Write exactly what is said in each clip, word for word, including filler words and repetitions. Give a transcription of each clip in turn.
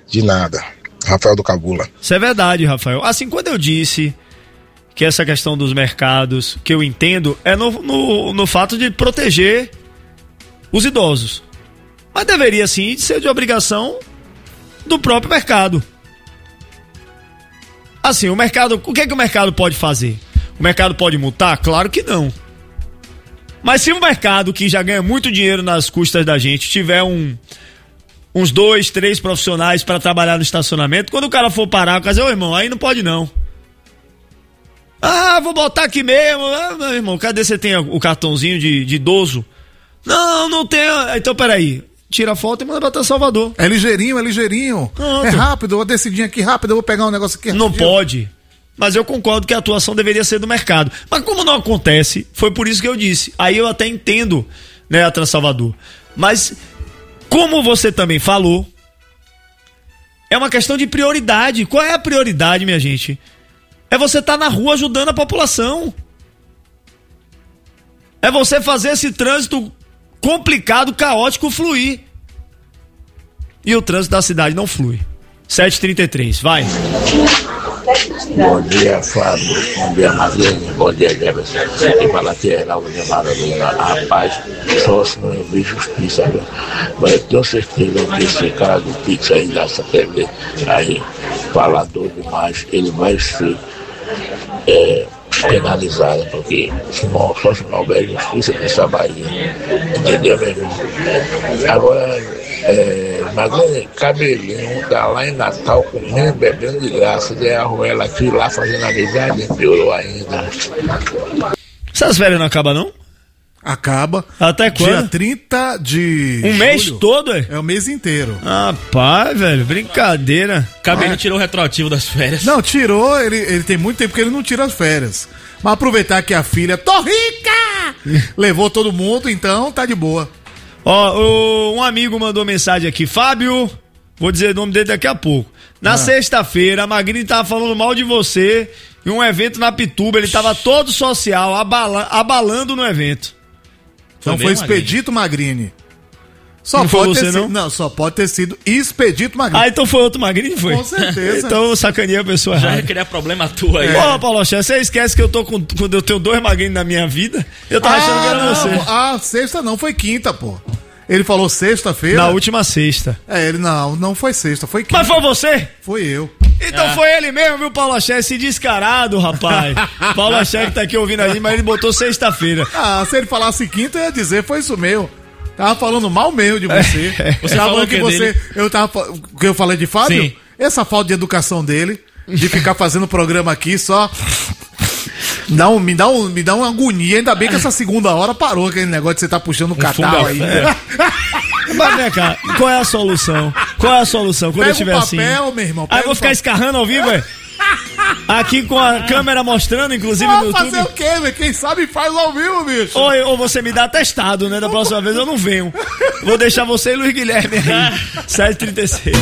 De nada. Rafael do Cabula. Isso é verdade, Rafael. Assim, quando eu disse que essa questão dos mercados, que eu entendo, é no, no, no fato de proteger os idosos. Mas deveria, sim, ser de obrigação do próprio mercado. Assim, o mercado, o que é que o mercado pode fazer? O mercado pode multar? Claro que não. Mas se o mercado, que já ganha muito dinheiro nas custas da gente, tiver um, uns dois, três profissionais para trabalhar no estacionamento, quando o cara for parar, o cara diz, ô irmão, aí não pode não. Ah, vou botar aqui mesmo. Ah, meu irmão, cadê você tem o cartãozinho de, de idoso? Não, não tem. Então, peraí. Tira a foto e manda pra Salvador. É ligeirinho, é ligeirinho. Pronto. É rápido, eu vou decidir aqui rápido, eu vou pegar um negócio aqui. Não pode. Mas eu concordo que a atuação deveria ser do mercado. Mas como não acontece, foi por isso que eu disse. Aí eu até entendo, né, a Transalvador. Mas, como você também falou, é uma questão de prioridade. Qual é a prioridade, minha gente? É você estar na rua ajudando a população. É você fazer esse trânsito complicado, caótico, fluir. E o trânsito da cidade não flui. sete e trinta e três, vai. Bom dia, Fábio. Bom dia, Marlene. Bom dia, Jefferson. Quem fala aqui é Lauro de Maradona. Rapaz, só se não vi justiça, viu? Mas eu tenho certeza que esse cara do Pix aí dessa T V aí, falador demais, ele vai ser é, penalizado, porque se não, só se não houver justiça nessa Bahia. Entendeu, meu irmão? Agora. É, Marlene, cabelinho tá lá em Natal comendo, bebendo de graça, e a Ruela aqui lá fazendo amizade, piorou ainda. Essas férias não acabam não? Acaba. Até quando? Dia trinta de Um julho. Mês todo, é? É o mês inteiro. Rapaz, velho, brincadeira. Cabelinho ah. tirou o retroativo das férias. Não, tirou, ele, ele tem muito tempo que ele não tira as férias. Mas aproveitar que a filha, tô rica! Levou todo mundo, então tá de boa. Ó, um amigo mandou mensagem aqui, Fábio, vou dizer o nome dele daqui a pouco. Na ah. sexta-feira, a Magrini tava falando mal de você em um evento na Pituba, ele tava todo social, abala, abalando no evento. Então foi, foi Expedito Magrini. Só não pode foi você, ter sido, não? não, só pode ter sido Expedito Magrini. Ah, então foi outro Magrini, foi? Com certeza. Então eu sacaneei a pessoa Já errada. ia criar problema tua aí. Ó, é. Paulo Axé, você esquece que eu tô com, quando eu tenho dois Magrini na minha vida? Eu tava ah, achando que era não. você. Ah, sexta não, foi quinta, pô. Ele falou sexta-feira. Na última sexta. É, ele não, não foi sexta, foi quinta. Mas foi você? Foi eu. Então ah. foi ele mesmo, viu, Paulo Axé? Esse descarado, rapaz. Paulo Axé que tá aqui ouvindo a gente, mas ele botou sexta-feira. Ah, se ele falasse quinta, eu ia dizer, foi isso mesmo. Tava falando mal mesmo de você. É, é. Você tava falando que você. Dele? Eu tava. O que eu falei de Fábio? Sim. Essa falta de educação dele, de ficar fazendo programa aqui só. Dá um, me, dá um, me dá uma agonia. Ainda bem que essa segunda hora parou aquele negócio de você tá puxando o um catarro aí. É. Mas, vem cá, qual é a solução? Qual é a solução? Quando pega eu estiver um assim. papel, meu irmão. Aí eu vou ficar escarrando ao vivo, é? Aqui com a câmera mostrando, inclusive Vou no YouTube. fazer o quê, velho? Quem sabe faz ao vivo, bicho. Ou, ou você me dá atestado, né? Da próxima vez eu não venho. Vou deixar você e Luiz Guilherme aí. sete e trinta e seis.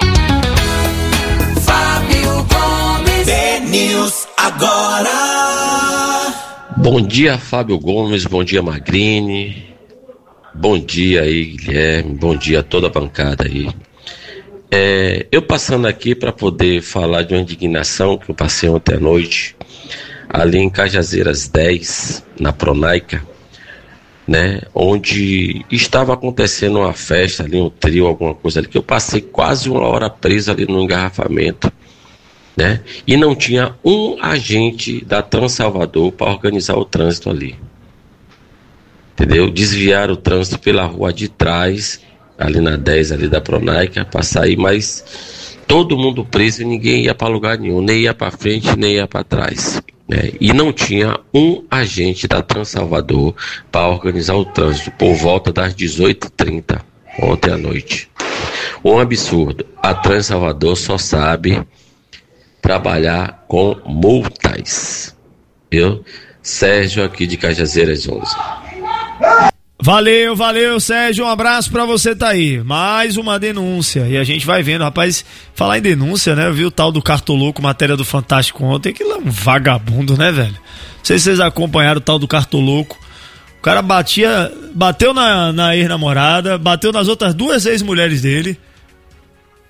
Fábio Gomes. T-News agora. Bom dia, Fábio Gomes. Bom dia, Magrini. Bom dia aí, Guilherme. Bom dia a toda a bancada aí. É, eu passando aqui para poder falar de uma indignação que eu passei ontem à noite, ali em Cajazeiras dez, na Pronaica, né, onde estava acontecendo uma festa ali, um trio, alguma coisa ali, que eu passei quase uma hora preso ali no engarrafamento, né, e não tinha um agente da Transalvador para organizar o trânsito ali, entendeu? Desviaram o trânsito pela rua de trás, ali na dez, ali da Pronaica, para sair, mas todo mundo preso e ninguém ia para lugar nenhum, nem ia para frente, nem ia para trás, né? E não tinha um agente da Transalvador para organizar o trânsito por volta das dezoito e trinta, ontem à noite. Um absurdo. A Transalvador só sabe trabalhar com multas. Eu, Sérgio, aqui de Cajazeiras onze. Valeu, valeu, Sérgio, um abraço pra você, tá aí. Mais uma denúncia, e a gente vai vendo, rapaz, falar em denúncia, né, eu vi o tal do Cartoloco, matéria do Fantástico ontem, que é um vagabundo, né, velho? Não sei se vocês acompanharam o tal do Cartoloco, o cara batia, bateu na, na ex-namorada, bateu nas outras duas ex-mulheres dele,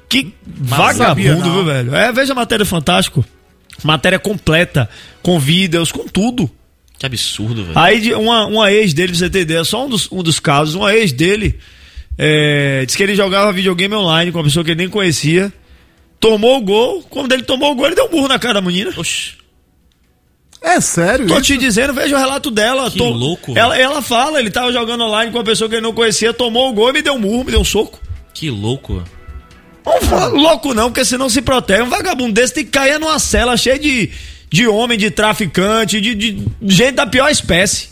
Que Mas sabia, vagabundo, não. viu, velho? É, veja a matéria Fantástico. Matéria completa, com vídeos, com tudo. Que absurdo, velho. Aí de- uma, uma ex dele, pra você ter ideia, só um dos, um dos casos, uma ex dele é, disse que ele jogava videogame online com uma pessoa que ele nem conhecia, tomou o gol, quando ele tomou o gol, ele deu um burro na cara da menina. Oxi. É sério Tô isso? te dizendo, veja o relato dela. Que Tô- louco, Ela, ela fala, ele tava jogando online com uma pessoa que ele não conhecia, tomou o gol e me deu um murro, me deu um soco. Que louco. Não fala louco não, porque senão se protege. Um vagabundo desse tem que cair numa cela cheia de, de homem, de traficante, de, de gente da pior espécie.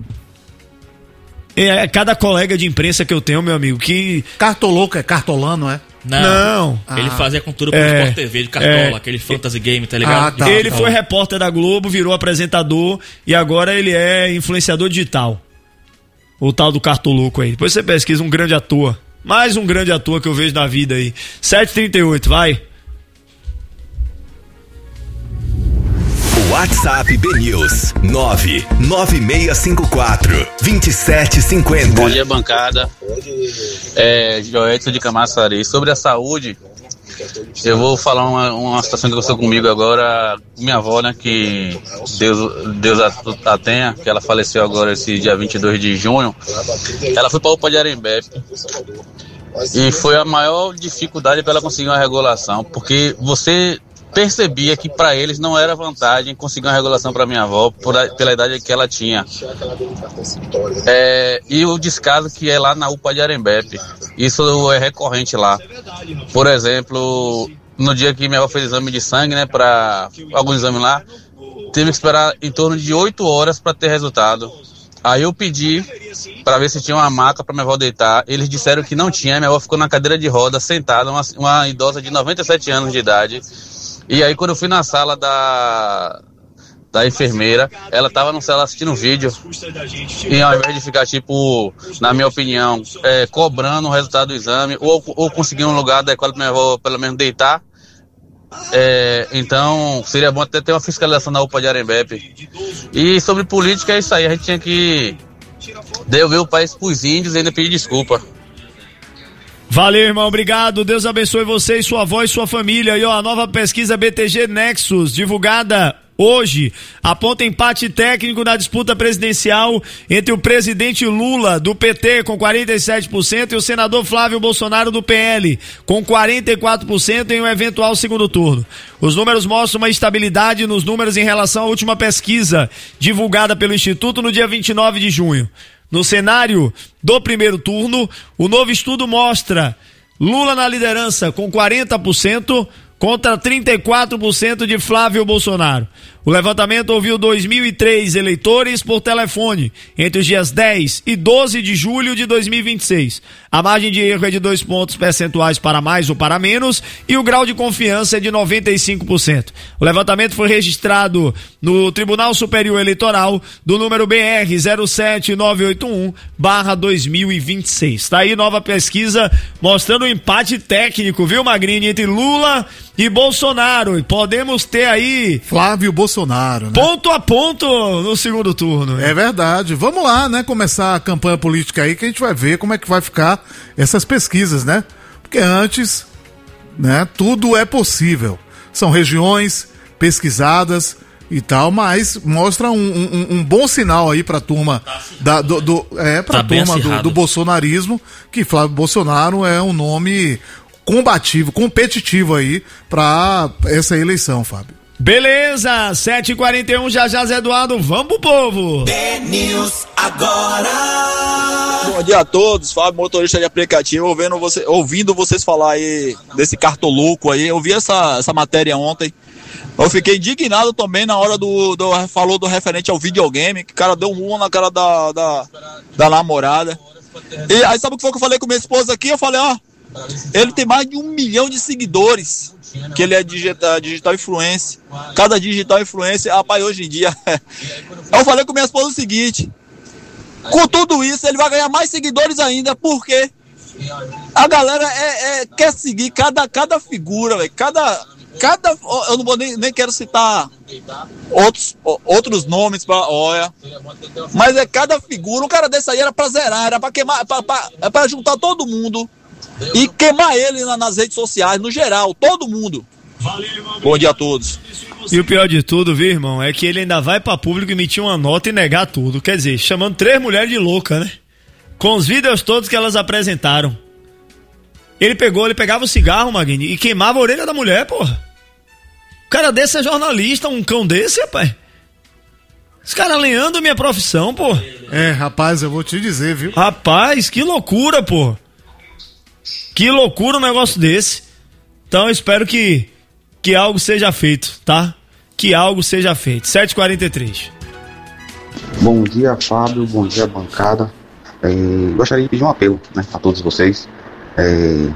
É cada colega de imprensa que eu tenho, meu amigo, que... Cartoloco é cartolano, é? Não. Ele Ah. fazia cultura pro É, Sport T V de Cartola, é. aquele fantasy game, tá ligado? Ah, tá. Ele foi repórter da Globo, virou apresentador e agora ele é influenciador digital. O tal do Cartoloco aí. Depois você pesquisa, um grande ator. Mais um grande ator que eu vejo na vida aí. sete e trinta e oito, vai. WhatsApp B News nove nove seis cinco quatro, dois sete cinco zero. Bom dia, bancada. É, Joelson de Camaçari. Sobre a saúde, eu vou falar uma, uma situação que aconteceu comigo agora. Minha avó, né, que Deus, Deus a, a tenha, que ela faleceu agora esse dia vinte e dois de junho. Ela foi para a U P A de Arembepe. E foi a maior dificuldade para ela conseguir uma regulação, porque você percebia que para eles não era vantagem conseguir uma regulação para minha avó por a, pela idade que ela tinha. É, e o descaso que é lá na U P A de Arembepe, isso é recorrente lá. Por exemplo, no dia que minha avó fez exame de sangue, né, para algum exame lá, teve que esperar em torno de oito horas para ter resultado. Aí eu pedi para ver se tinha uma maca para minha avó deitar. Eles disseram que não tinha. Minha avó ficou na cadeira de roda, sentada, uma, uma idosa de noventa e sete anos de idade. E aí quando eu fui na sala da, da enfermeira, ela tava no celular assistindo um vídeo. E ao invés de ficar, tipo, na minha opinião, é, cobrando o resultado do exame, ou, ou conseguir um lugar adequado para minha avó pelo menos deitar, é, então seria bom até ter uma fiscalização na U P A de Arembepe. E sobre política é isso aí, a gente tinha que devolver o país pros índios e ainda pedir desculpa. Valeu, irmão, obrigado. Deus abençoe você e sua avó e sua família. E ó, a nova pesquisa B T G Nexus, divulgada hoje, aponta empate técnico na disputa presidencial entre o presidente Lula, do P T, com quarenta e sete por cento, e o senador Flávio Bolsonaro, do P L, com quarenta e quatro por cento em um eventual segundo turno. Os números mostram uma estabilidade nos números em relação à última pesquisa, divulgada pelo Instituto no dia vinte e nove de junho. No cenário do primeiro turno, o novo estudo mostra Lula na liderança com quarenta por cento contra trinta e quatro por cento de Flávio Bolsonaro. O levantamento ouviu dois mil e três eleitores por telefone entre os dias dez e doze de julho de dois mil e vinte e seis. A margem de erro é de dois pontos percentuais para mais ou para menos e o grau de confiança é de noventa e cinco por cento. O levantamento foi registrado no Tribunal Superior Eleitoral do número B R zero sete nove oito um barra dois mil e vinte e seis. Tá aí nova pesquisa mostrando um empate técnico, viu, Magrini, entre Lula e Bolsonaro. E podemos ter aí Flávio Bolsonaro, né? ponto a ponto no segundo turno. É verdade. Vamos lá, né? Começar a campanha política aí que a gente vai ver como é que vai ficar essas pesquisas, né? Porque antes, né? Tudo é possível. São regiões pesquisadas e tal, mas mostra um, um, um bom sinal aí pra turma da, do, do, é, pra Tá bem turma do, acirrado. do bolsonarismo, que Flávio Bolsonaro é um nome combativo, competitivo aí pra essa eleição, Fábio. Beleza, sete e quarenta e um, já já, Zé Eduardo, vamos pro povo. B-News agora. Bom dia a todos, Fábio, motorista de aplicativo, ouvindo, você, ouvindo vocês falar aí desse cartoluco aí, eu vi essa, essa matéria ontem, eu fiquei indignado também na hora do, do falou do referente ao videogame, que o cara deu um murro na cara da, da, da namorada, e aí sabe o que foi que eu falei com minha esposa aqui? Eu falei, ó, ele tem mais de um milhão de seguidores, que ele é digital, digital influencer, cada digital influencer, rapaz, hoje em dia, eu falei com minha esposa o seguinte, com tudo isso ele vai ganhar mais seguidores ainda, porque a galera é, é, quer seguir cada, cada figura, véio, cada, cada, eu não vou nem, nem quero citar outros, outros nomes pra, olha, mas é cada figura, um cara desse aí era pra zerar, era pra queimar, pra, pra, é pra juntar todo mundo e queimar ele na, nas redes sociais, no geral, todo mundo. Bom dia a todos. E o pior de tudo, viu, irmão, é que ele ainda vai pra público emitir uma nota e negar tudo. Quer dizer, chamando três mulheres de louca, né? Com os vídeos todos que elas apresentaram. Ele pegou, ele pegava o cigarro, Magni, e queimava a orelha da mulher, porra. O cara desse é jornalista, um cão desse, rapaz. Os caras lenhando minha profissão, porra. É, rapaz, eu vou te dizer, viu? Rapaz, que loucura, porra. Que loucura um negócio desse. Então eu espero que, que algo seja feito, tá? Que algo seja feito. sete e quarenta e três. Bom dia, Fábio. Bom dia, bancada. É, gostaria de pedir um apelo, né, a todos vocês. É,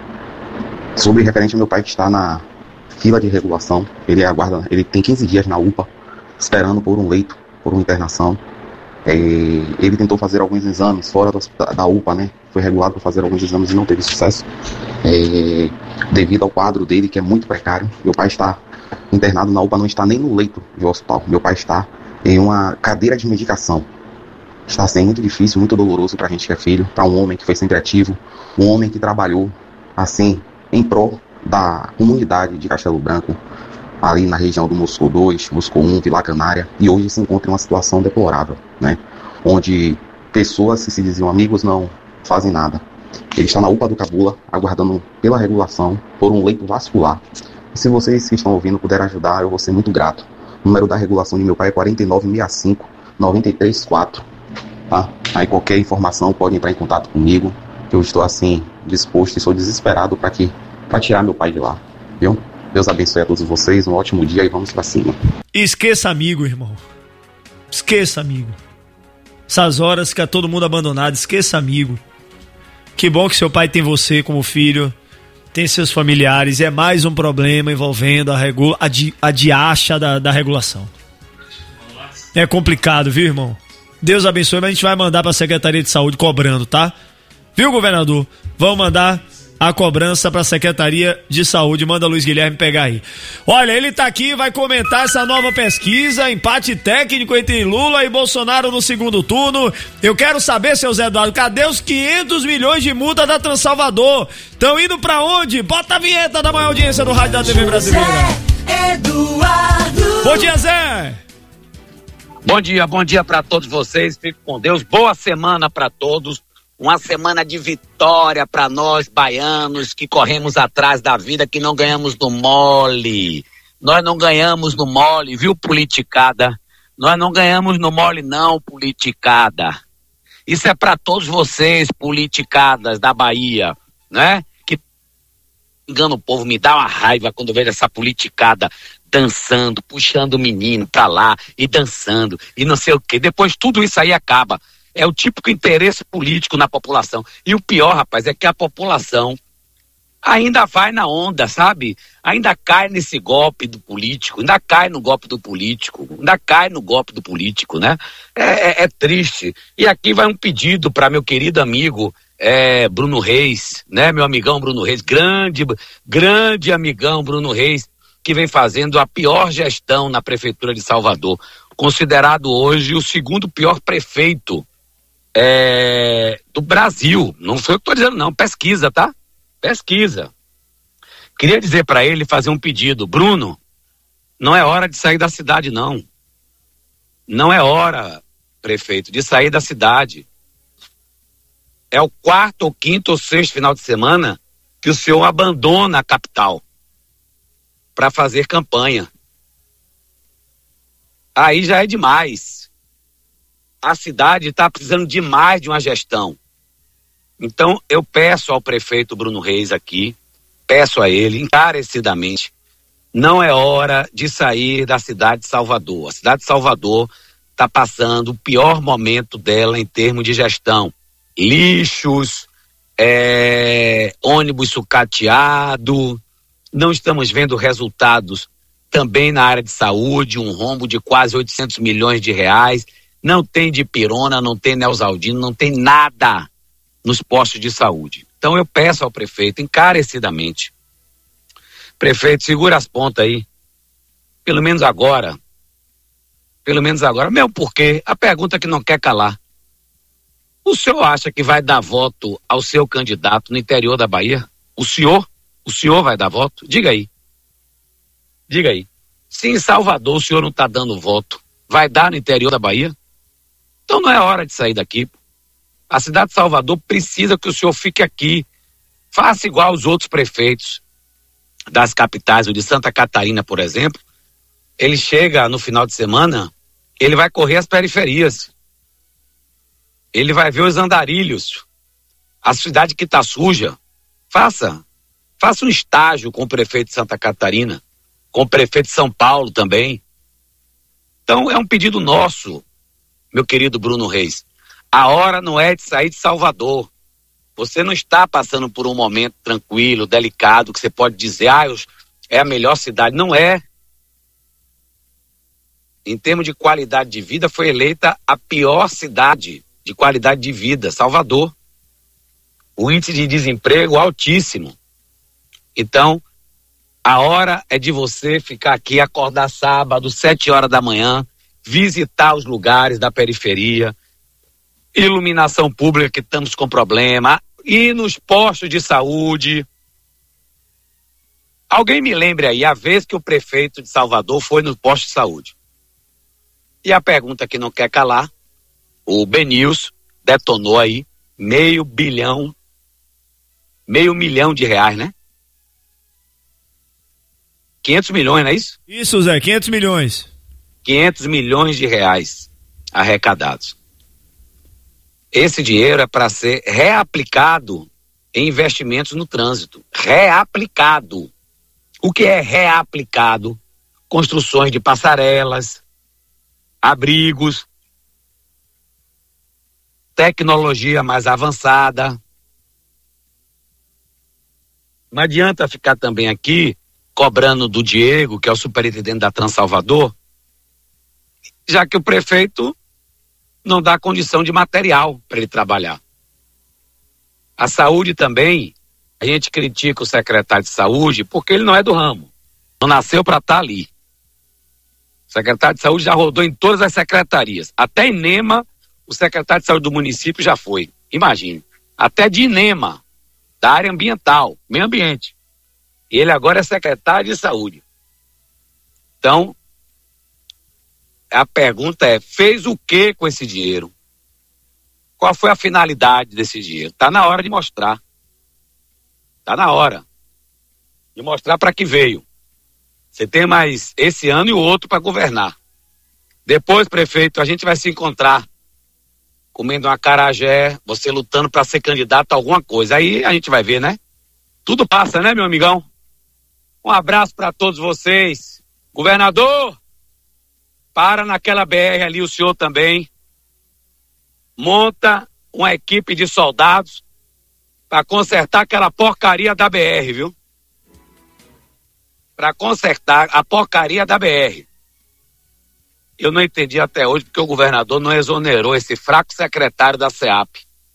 sobre referente ao meu pai que está na fila de regulação. Ele aguarda, ele tem quinze dias na U P A, esperando por um leito, por uma internação. É, ele tentou fazer alguns exames fora do, da, da U P A, né? Foi regulado para fazer alguns exames e não teve sucesso. É, devido ao quadro dele, que é muito precário. Meu pai está internado na U P A, não está nem no leito de hospital. Meu pai está em uma cadeira de medicação. Está sendo muito difícil, muito doloroso para a gente que é filho, para um homem que foi sempre ativo, um homem que trabalhou, assim, em prol da comunidade de Castelo Branco, ali na região do Moscou dois, Moscou um, Vila Canária, e hoje se encontra em uma situação deplorável, né? Onde pessoas que se diziam amigos não fazem nada. Ele está na U P A do Cabula, aguardando pela regulação por um leito vascular. E se vocês que estão ouvindo puderem ajudar, eu vou ser muito grato. O número da regulação de meu pai é quatro nove seis cinco, nove três quatro. Tá? Aí qualquer informação pode entrar em contato comigo, que eu estou assim disposto e sou desesperado para que para tirar meu pai de lá, viu? Deus abençoe a todos vocês, um ótimo dia e vamos para cima. Esqueça amigo, irmão. Esqueça amigo. Essas horas fica todo mundo abandonado, esqueça amigo. Que bom que seu pai tem você como filho, tem seus familiares, e é mais um problema envolvendo a, regula, a, di, a diacha da, da regulação. É complicado, viu, irmão? Deus abençoe, mas a gente vai mandar pra Secretaria de Saúde cobrando, tá? Viu, governador? Vamos mandar a cobrança pra Secretaria de Saúde. Manda Luiz Guilherme pegar aí. Olha, ele tá aqui e vai comentar essa nova pesquisa, empate técnico entre Lula e Bolsonaro no segundo turno. Eu quero saber, seu Zé Eduardo, cadê os quinhentos milhões de multa da Transalvador? Estão indo pra onde? Bota a vinheta da maior audiência do rádio da T V brasileira. Eduardo. Bom dia, Zé. Bom dia, bom dia para todos vocês, fico com Deus, boa semana para todos, uma semana de vitória para nós baianos que corremos atrás da vida, que não ganhamos no mole, nós não ganhamos no mole, viu, politicada, nós não ganhamos no mole não, politicada, isso é para todos vocês, politicadas da Bahia, né, que engana o povo, me dá uma raiva quando eu vejo essa politicada dançando, puxando o menino pra lá e dançando e não sei o que. Depois tudo isso aí acaba. É o típico interesse político na população. E o pior, rapaz, é que a população ainda vai na onda, sabe? Ainda cai nesse golpe do político, ainda cai no golpe do político, ainda cai no golpe do político, né? É, é, é triste. E aqui vai um pedido para meu querido amigo é, Bruno Reis, né? Meu amigão Bruno Reis, grande, grande amigão Bruno Reis, que vem fazendo a pior gestão na Prefeitura de Salvador, considerado hoje o segundo pior prefeito é, do Brasil. Não foi o que estou dizendo não, pesquisa, tá? Pesquisa. Queria dizer para ele, fazer um pedido. Bruno, não é hora de sair da cidade, não. Não é hora, prefeito, de sair da cidade. É o quarto, ou quinto, ou sexto final de semana que o senhor abandona a capital para fazer campanha. Aí já é demais. A cidade está precisando demais de uma gestão. Então eu peço ao prefeito Bruno Reis aqui, peço a ele encarecidamente, não é hora de sair da cidade de Salvador. A cidade de Salvador está passando o pior momento dela em termos de gestão. Lixos, é, ônibus sucateado, não estamos vendo resultados também na área de saúde, um rombo de quase oitocentos milhões de reais, não tem dipirona, não tem neosaldino, não tem nada nos postos de saúde. Então eu peço ao prefeito encarecidamente, prefeito, segura as pontas aí, pelo menos agora, pelo menos agora, mesmo porque a pergunta que não quer calar, O senhor acha que vai dar voto ao seu candidato no interior da Bahia? O senhor? O senhor vai dar voto? Diga aí. Diga aí. Se em Salvador o senhor não está dando voto, vai dar no interior da Bahia? Então não é hora de sair daqui. A cidade de Salvador precisa que o senhor fique aqui. Faça igual os outros prefeitos das capitais, o de Santa Catarina, por exemplo. Ele chega no final de semana, ele vai correr as periferias. Ele vai ver os andarilhos, a cidade que está suja. Faça. Faça um estágio com o prefeito de Santa Catarina, com o prefeito de São Paulo também. Então é um pedido nosso, meu querido Bruno Reis. A hora não é de sair de Salvador. Você não está passando por um momento tranquilo, delicado, que você pode dizer, ah, é a melhor cidade. Não é. Em termos de qualidade de vida, foi eleita a pior cidade de qualidade de vida, Salvador. O índice de desemprego altíssimo. Então, a hora é de você ficar aqui, acordar sábado, sete horas da manhã, visitar os lugares da periferia, iluminação pública que estamos com problema, ir nos postos de saúde. Alguém me lembre aí a vez que o prefeito de Salvador foi no posto de saúde. E a pergunta que não quer calar, o Benils detonou aí meio bilhão, meio milhão de reais, né? quinhentos milhões, não é isso? Isso, Zé, quinhentos milhões. quinhentos milhões de reais arrecadados. Esse dinheiro é para ser reaplicado em investimentos no trânsito. Reaplicado. O que é reaplicado? Construções de passarelas, abrigos, tecnologia mais avançada. Não adianta ficar também aqui cobrando do Diego, que é o superintendente da Transalvador, já que o prefeito não dá condição de material para ele trabalhar. A saúde também, a gente critica o secretário de saúde porque ele não é do ramo, não nasceu para estar ali. O secretário de saúde já rodou em todas as secretarias, até INEMA, o secretário de saúde do município já foi, imagine, até de INEMA, da área ambiental, meio ambiente. Ele agora é secretário de saúde. Então, a pergunta é, fez o que com esse dinheiro? Qual foi a finalidade desse dinheiro? Está na hora de mostrar. Está na hora de mostrar para que veio. Você tem mais esse ano e o outro para governar. Depois, prefeito, a gente vai se encontrar comendo um acarajé, você lutando para ser candidato a alguma coisa. Aí a gente vai ver, né? Tudo passa, né, meu amigão? Um abraço para todos vocês. Governador, para naquela B R ali, o senhor também. Monta uma equipe de soldados para consertar aquela porcaria da B R, viu? Para consertar a porcaria da B R. Eu não entendi até hoje porque o governador não exonerou esse fraco secretário da SEAP.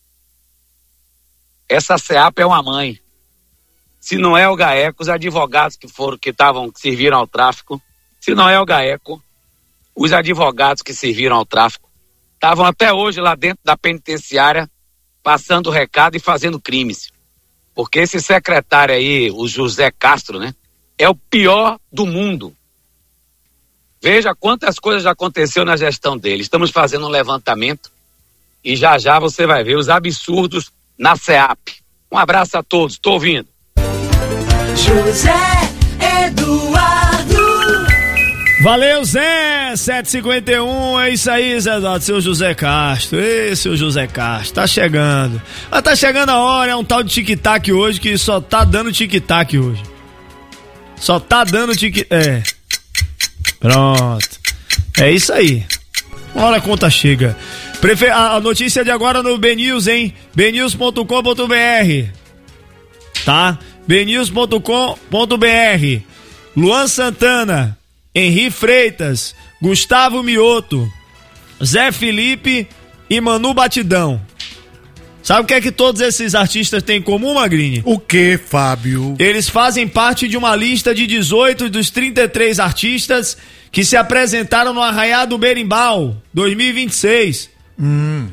Essa SEAP é uma mãe. Se não é o GAECO, os advogados que foram, que estavam, que serviram ao tráfico, se não é o GAECO, os advogados que serviram ao tráfico, estavam até hoje lá dentro da penitenciária, passando recado e fazendo crimes. Porque esse secretário aí, o José Castro, né, é o pior do mundo. Veja quantas coisas já aconteceu na gestão dele. Estamos fazendo um levantamento e já já você vai ver os absurdos na SEAP. Um abraço a todos, estou ouvindo. José Eduardo. Valeu, Zé, sete e cinquenta e um, é isso aí, Zé Eduardo, seu José Castro, ei, seu José Castro, tá chegando, mas tá chegando a hora, é um tal de tic-tac hoje que só tá dando tic-tac hoje, só tá dando tic, é, pronto, é isso aí, uma hora a conta chega. Prefe... a notícia de agora no B News, hein, b news ponto com ponto b r, tá, b news ponto com ponto b r, Luan Santana, Henri Freitas, Gustavo Mioto, Zé Felipe e Manu Batidão. Sabe o que é que todos esses artistas têm em comum, Magrini? O que, Fábio? Eles fazem parte de uma lista de dezoito dos trinta e três artistas que se apresentaram no Arraiá do Berimbau dois mil e vinte e seis. Hum.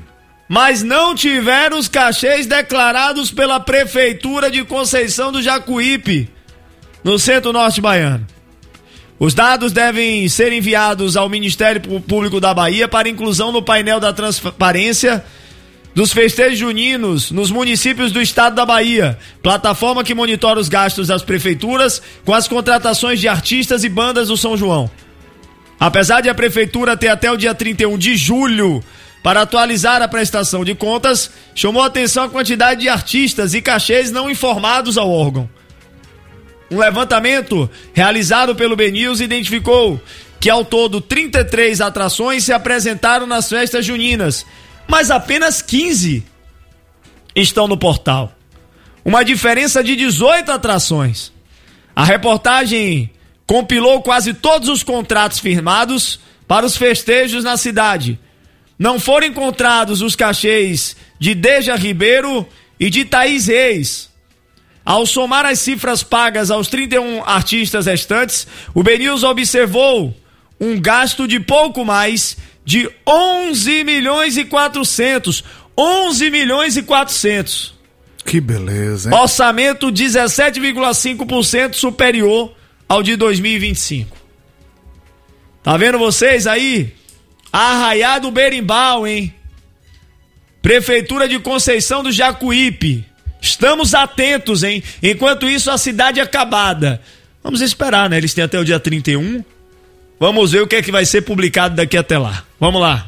mas não tiveram os cachês declarados pela Prefeitura de Conceição do Jacuípe, no centro-norte baiano. Os dados devem ser enviados ao Ministério Público da Bahia para inclusão no painel da transparência dos festejos juninos nos municípios do estado da Bahia, plataforma que monitora os gastos das prefeituras com as contratações de artistas e bandas do São João. Apesar de a prefeitura ter até o dia trinta e um de julho para atualizar a prestação de contas, chamou a atenção a quantidade de artistas e cachês não informados ao órgão. Um levantamento realizado pelo B News identificou que ao todo trinta e três atrações se apresentaram nas festas juninas, mas apenas quinze estão no portal. Uma diferença de dezoito atrações. A reportagem compilou quase todos os contratos firmados para os festejos na cidade. Não foram encontrados os cachês de Deja Ribeiro e de Thaís Reis. Ao somar as cifras pagas aos trinta e um artistas restantes, o B News observou um gasto de pouco mais de onze milhões e quatrocentos. onze milhões e quatrocentos. Que beleza, hein? Orçamento dezessete vírgula cinco por cento superior ao de dois mil e vinte e cinco. Tá vendo vocês aí? Arraiá do Berimbau, hein? Prefeitura de Conceição do Jacuípe. Estamos atentos, hein? Enquanto isso, a cidade é acabada. Vamos esperar, né? Eles têm até o dia trinta e um. Vamos ver o que é que vai ser publicado daqui até lá. Vamos lá.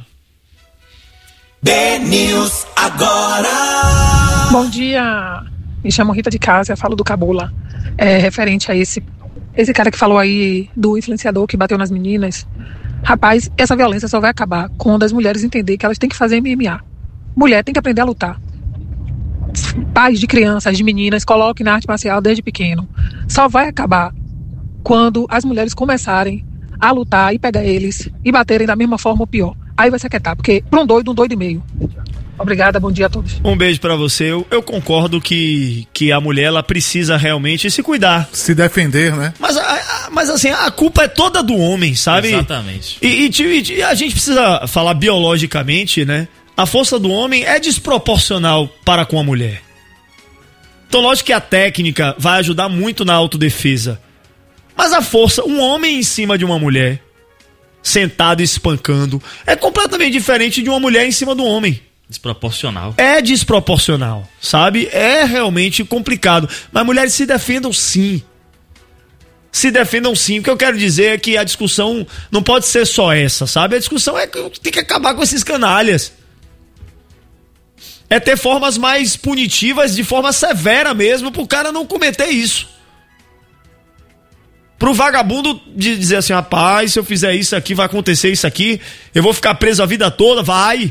B News agora. Bom dia. Me chamo Rita de Casa, falo do Cabula. É referente a esse, esse cara que falou aí do influenciador que bateu nas meninas. Rapaz, essa violência só vai acabar quando as mulheres entenderem que elas têm que fazer M M A. Mulher tem que aprender a lutar. Pais de crianças, de meninas, coloquem na arte marcial desde pequeno. Só vai acabar quando as mulheres começarem a lutar e pegar eles e baterem da mesma forma ou pior. Aí vai se aquietar, porque pra um doido, um doido e meio. Obrigada, bom dia a todos. Um beijo pra você. Eu, eu concordo que, que a mulher ela precisa realmente se cuidar. Se defender, né? Mas, a, a, mas assim, a culpa é toda do homem, sabe? Exatamente. E, e, e a gente precisa falar biologicamente, né? A força do homem é desproporcional para com a mulher. Então, lógico que a técnica vai ajudar muito na autodefesa. Mas a força, um homem em cima de uma mulher, sentado e espancando, é completamente diferente de uma mulher em cima do homem. Desproporcional. É desproporcional, sabe? É realmente complicado. Mas mulheres se defendam sim. Se defendam sim. O que eu quero dizer é que a discussão não pode ser só essa, sabe? A discussão é que tem que acabar com esses canalhas. É ter formas mais punitivas, de forma severa mesmo, pro cara não cometer isso. Pro vagabundo de dizer assim, rapaz, se eu fizer isso aqui, vai acontecer isso aqui, eu vou ficar preso a vida toda, vai.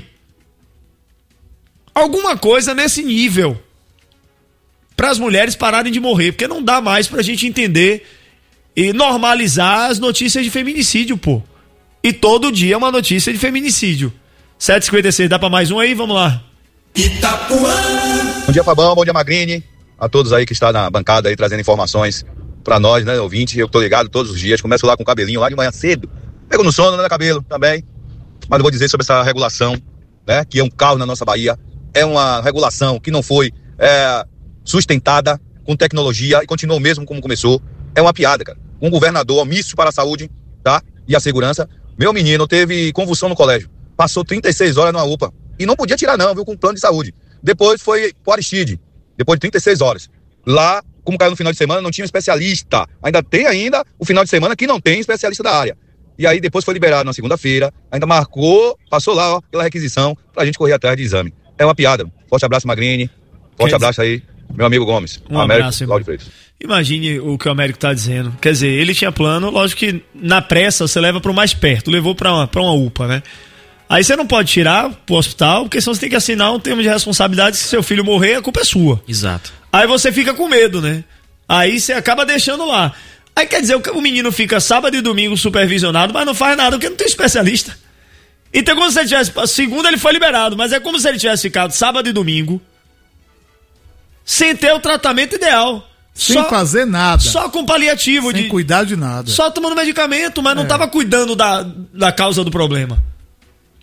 Alguma coisa nesse nível. Para as mulheres pararem de morrer, porque não dá mais pra gente entender e normalizar as notícias de feminicídio, pô. E todo dia é uma notícia de feminicídio. sete e cinquenta e seis, dá pra mais um aí? Vamos lá. Itapuã. Bom dia, Fabão, bom dia, Magrini, a todos aí que está na bancada aí trazendo informações pra nós, né, ouvinte. Eu tô ligado todos os dias, começo lá com o cabelinho lá de manhã cedo, pego no sono, né, cabelo também, mas eu vou dizer sobre essa regulação, né, que é um caos na nossa Bahia. É uma regulação que não foi é, sustentada com tecnologia e continuou mesmo como começou. É uma piada, cara. Um governador omisso para a saúde, tá, e a segurança. Meu menino teve convulsão no colégio, passou trinta e seis horas numa U P A. E não podia tirar não, viu, com plano de saúde. Depois foi pro Aristide, depois de trinta e seis horas. Lá, como caiu no final de semana, não tinha um especialista. Ainda tem ainda o final de semana que não tem especialista da área. E aí depois foi liberado na segunda-feira, ainda marcou, passou lá, ó, pela requisição, pra gente correr atrás de exame. É uma piada. Forte abraço, Magrini. Forte Quer abraço aí, meu amigo Gomes. Um Américo, abraço, Cláudio Freitas. Imagine o que o Américo tá dizendo. Quer dizer, ele tinha plano, lógico que na pressa você leva pro mais perto, levou pra uma, pra uma U P A, né? Aí você não pode tirar pro hospital, porque senão você tem que assinar um termo de responsabilidade. Se seu filho morrer, a culpa é sua. Exato. Aí você fica com medo, né? Aí você acaba deixando lá. Aí quer dizer, o menino fica sábado e domingo supervisionado, mas não faz nada, porque não tem especialista. Então, como se ele tivesse... Segunda ele foi liberado, mas é como se ele tivesse ficado sábado e domingo sem ter o tratamento ideal. Sem só, fazer nada. Só com paliativo. Sem de, cuidar de nada. Só tomando medicamento, mas não É. tava cuidando da, da causa do problema.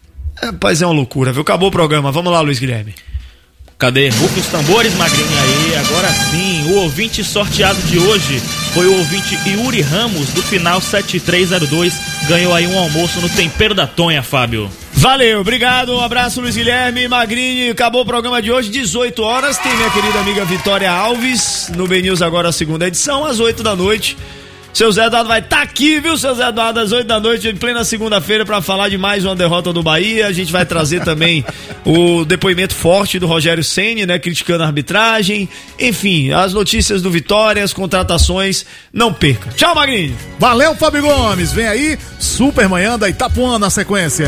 Rapaz, é uma loucura, viu? Acabou o programa. Vamos lá, Luiz Guilherme. Cadê? Rufe os tambores, Magrinho, aí. Agora sim, o ouvinte sorteado de hoje foi o ouvinte Yuri Ramos, do final sete três zero dois. Ganhou aí um almoço no Tempero da Tonha, Fábio. Valeu, obrigado, um abraço, Luiz Guilherme, Magrini. Acabou o programa de hoje, dezoito horas. Tem minha querida amiga Vitória Alves no B News agora, a segunda edição, às oito da noite. Seu Zé Eduardo vai estar tá aqui, viu, seu Zé Eduardo, às oito da noite, em plena segunda-feira, para falar de mais uma derrota do Bahia. A gente vai trazer também o depoimento forte do Rogério Ceni, né, criticando a arbitragem. Enfim, as notícias do Vitória, as contratações, não perca. Tchau, Magrinho. Valeu, Fábio Gomes. Vem aí, Super Manhã da Itapuã na sequência.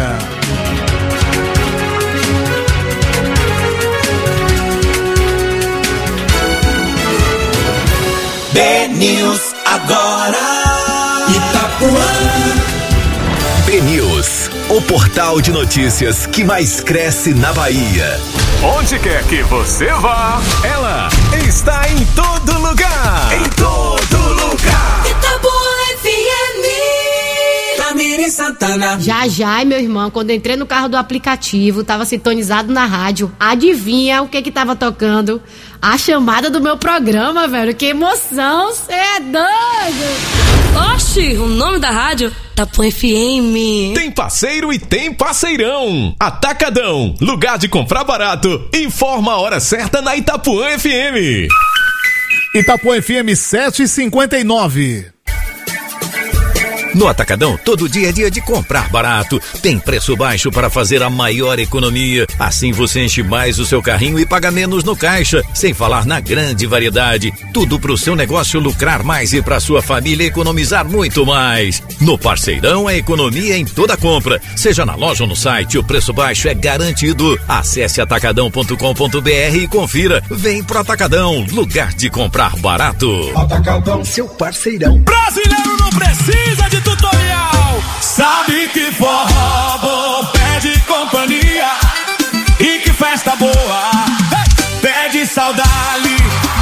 B-News agora, Itapuã. B-News, o portal de notícias que mais cresce na Bahia. Onde quer que você vá, ela está em todo lugar. Em todo lugar. Itapuã F M. Tamiri Santana. Já já, meu irmão, quando entrei no carro do aplicativo, tava sintonizado na rádio. Adivinha o que que tava tocando? A chamada do meu programa, velho. Que emoção, cê é doido. Oxi, o nome da rádio? Itapuã F M. Tem parceiro e tem parceirão. Atacadão, lugar de comprar barato. Informa a hora certa na Itapuã F M. Itapuã F M sete e cinquenta e nove. No Atacadão, todo dia é dia de comprar barato. Tem preço baixo para fazer a maior economia. Assim você enche mais o seu carrinho e paga menos no caixa. Sem falar na grande variedade. Tudo para o seu negócio lucrar mais e para sua família economizar muito mais. No Parceirão, a economia em toda compra. Seja na loja ou no site, o preço baixo é garantido. Acesse atacadão ponto com ponto b r e confira. Vem pro Atacadão, lugar de comprar barato. Atacadão, seu parceirão. Brasileiro não precisa de tutorial. Sabe que forró bom pede companhia. E que festa boa pede saudade.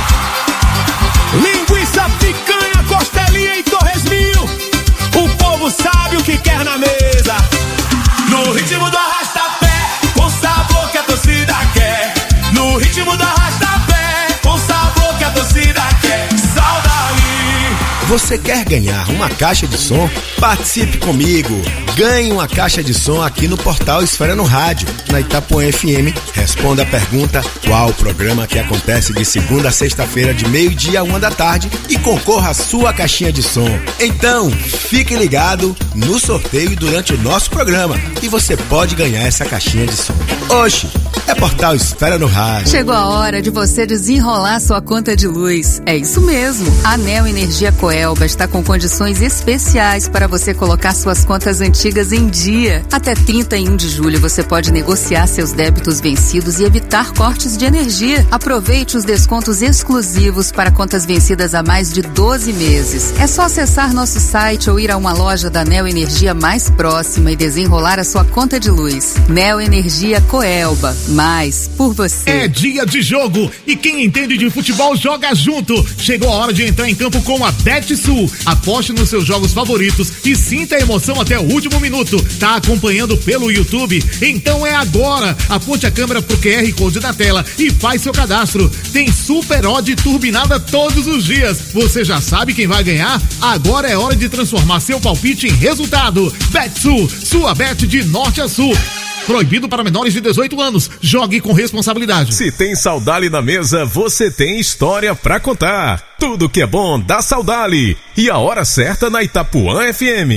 Linguiça, picanha, costelinha e torresminho. O povo sabe o que quer na mesa. No ritmo do arrasta-pé, com sabor que a torcida quer. No ritmo do arrasta-pé, com sabor que a torcida quer. Saudade. Você quer ganhar uma caixa de som? Participe comigo! Ganhe uma caixa de som aqui no portal Esfera no Rádio, na Itapuã F M. Responda a pergunta: qual o programa que acontece de segunda a sexta-feira, de meio-dia a uma da tarde, e concorra à sua caixinha de som. Então, fique ligado no sorteio durante o nosso programa e você pode ganhar essa caixinha de som. Oxe, é portal Esfera no Rádio. Chegou a hora de você desenrolar sua conta de luz. É isso mesmo. A Neo Energia Coelba está com condições especiais para você colocar suas contas antigas em dia. Até trinta e um de julho você pode negociar seus débitos vencidos e evitar cortes de energia. Aproveite os descontos exclusivos para contas vencidas há mais de doze meses. É só acessar nosso site ou ir a uma loja da Neo Energia mais próxima e desenrolar a sua conta de luz. Neo Energia Coelba. Mais por você. É dia de jogo e quem entende de futebol joga junto. Chegou a hora de entrar em campo com a BetSul. Aposte nos seus jogos favoritos e sinta a emoção até o último minuto. Tá acompanhando pelo YouTube? Então é agora. Aponte a câmera pro Q R Code na tela e faz seu cadastro. Tem super odd turbinada todos os dias. Você já sabe quem vai ganhar? Agora é hora de transformar seu palpite em resultado. BetSul, sua bet de norte a sul. Proibido para menores de dezoito anos. Jogue com responsabilidade. Se tem Saudali na mesa, você tem história pra contar. Tudo que é bom dá Saudali. E a hora certa na Itapuã F M.